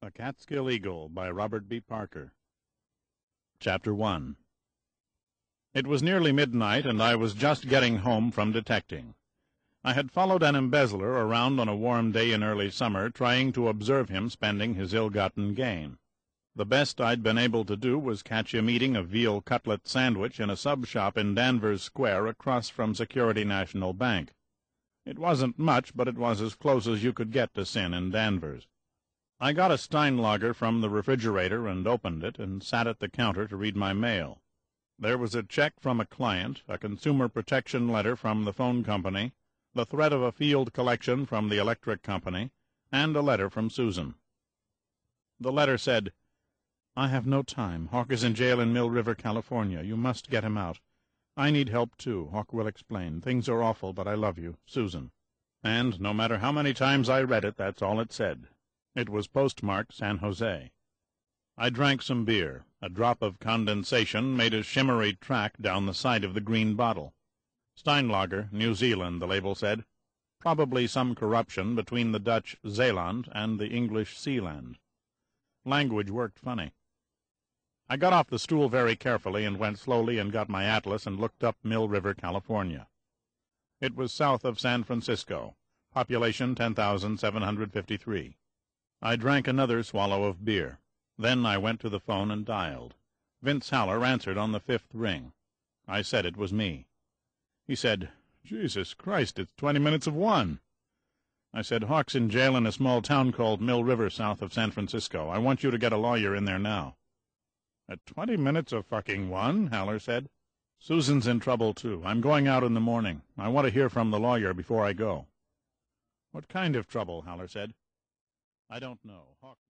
A Catskill Eagle by Robert B. Parker. Chapter 1. It was nearly midnight, and I was just getting home from detecting. I had followed an embezzler around on a warm day in early summer, trying to observe him spending his ill-gotten gain. The best I'd been able to do was catch him eating a veal cutlet sandwich in a sub-shop in Danvers Square across from Security National Bank. It wasn't much, but it was as close as you could get to sin in Danvers. I got a Steinlager from the refrigerator and opened it, and sat at the counter to read my mail. There was a check from a client, a consumer protection letter from the phone company, the threat of a field collection from the electric company, and a letter from Susan. The letter said, "I have no time. Hawk is in jail in Mill River, California. You must get him out. I need help, too. Hawk will explain. Things are awful, but I love you. Susan." And no matter how many times I read it, that's all it said. It was postmarked San Jose. I drank some beer. A drop of condensation made a shimmery track down the side of the green bottle. Steinlager, New Zealand, the label said. Probably some corruption between the Dutch Zeeland and the English Sealand. Language worked funny. I got off the stool very carefully and went slowly and got my atlas and looked up Mill River, California. It was south of San Francisco. Population 10,753. I drank another swallow of beer. Then I went to the phone and dialed. Vince Haller answered on the fifth ring. I said it was me. He said, "Jesus Christ, it's 20 minutes of 1. I said, "Hawk's in jail in a small town called Mill River, south of San Francisco. I want you to get a lawyer in there now." "At 20 minutes of fucking 1, Haller said. "Susan's in trouble, too. I'm going out in the morning. I want to hear from the lawyer before I go." "What kind of trouble?" Haller said. "I don't know. Hawk..."